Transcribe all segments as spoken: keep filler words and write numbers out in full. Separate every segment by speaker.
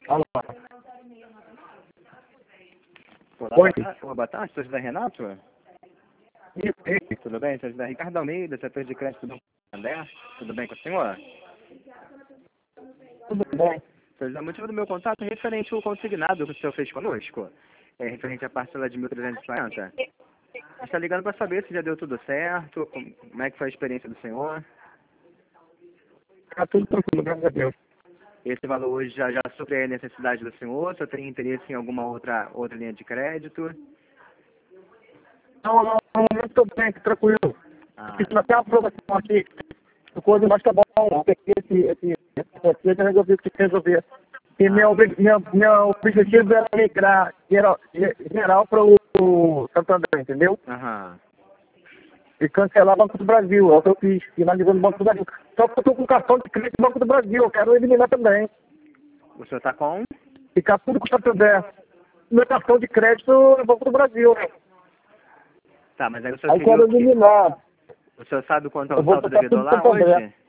Speaker 1: Alô.
Speaker 2: Olá,
Speaker 1: Oi.
Speaker 2: boa tarde, boa tarde, sou José Renato?
Speaker 1: Isso, isso.
Speaker 2: Tudo bem? Sou José Ricardo Almeida, setor de crédito do Santander. Tudo bem com o senhor?
Speaker 1: Tudo bem.
Speaker 2: O motivo do meu contato é referente ao consignado que o senhor fez conosco. É referente à parcela de mil trezentos e quarenta. A gente está ligando para saber se já deu tudo certo, como como é que foi a experiência do senhor.
Speaker 1: Tá tudo tranquilo, graças a Deus.
Speaker 2: Esse valor hoje já, já supre a necessidade do senhor? O senhor tem interesse em alguma outra, outra linha de crédito?
Speaker 1: Não, não, no momento estou bem, tranquilo.
Speaker 2: Ah,
Speaker 1: Fiz até uma aprovação aqui. O coisa, mas tá bom. Eu peguei esse, esse, esse conceito e resolvi o que tinha que resolver. E meu,
Speaker 2: ah,
Speaker 1: obje- meu, meu objetivo era migrar geral, geral para o Santander, entendeu?
Speaker 2: aham.
Speaker 1: E cancelar o Banco do Brasil. É o que eu fiz, finalizando o Banco do Brasil. Só que eu estou com cartão de crédito do Banco do Brasil. Eu quero eliminar também.
Speaker 2: O senhor está com?
Speaker 1: Ficar tudo com o Santander. Meu cartão de crédito é o Banco do Brasil, né?
Speaker 2: Tá, mas aí o senhor
Speaker 1: Aí
Speaker 2: queria
Speaker 1: quero
Speaker 2: o quê?
Speaker 1: eliminar.
Speaker 2: O senhor sabe quanto é
Speaker 1: Eu
Speaker 2: o
Speaker 1: vou
Speaker 2: saldo
Speaker 1: botar
Speaker 2: devedor
Speaker 1: tudo no
Speaker 2: lá
Speaker 1: Santander.
Speaker 2: hoje?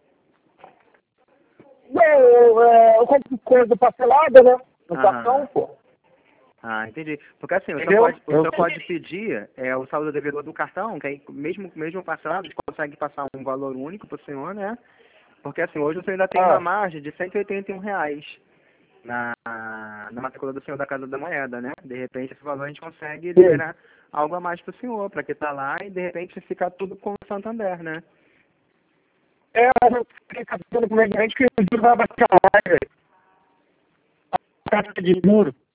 Speaker 1: Não, eu, é, eu compro coisa parcelada, né? No cartão,
Speaker 2: Aham.
Speaker 1: pô.
Speaker 2: Ah, entendi. Porque assim, o senhor
Speaker 1: Entendeu?
Speaker 2: pode, o
Speaker 1: Eu,
Speaker 2: senhor pode pedir é, o saldo devedor do cartão, que aí mesmo, mesmo parcelado, a gente consegue passar um valor único para o senhor, né? Porque assim, hoje o senhor ainda tem uma
Speaker 1: ah,
Speaker 2: margem de cento e oitenta e um reais na, na matrícula do senhor da Casa da Moeda, né? De repente esse valor a gente consegue
Speaker 1: sim.
Speaker 2: liberar algo a mais para o senhor, para que tá lá e de repente ficar tudo com o Santander, né?
Speaker 1: É, eu fiquei sabendo como é que a gente que o juro vai baixar mais, velho. A taxa de juros.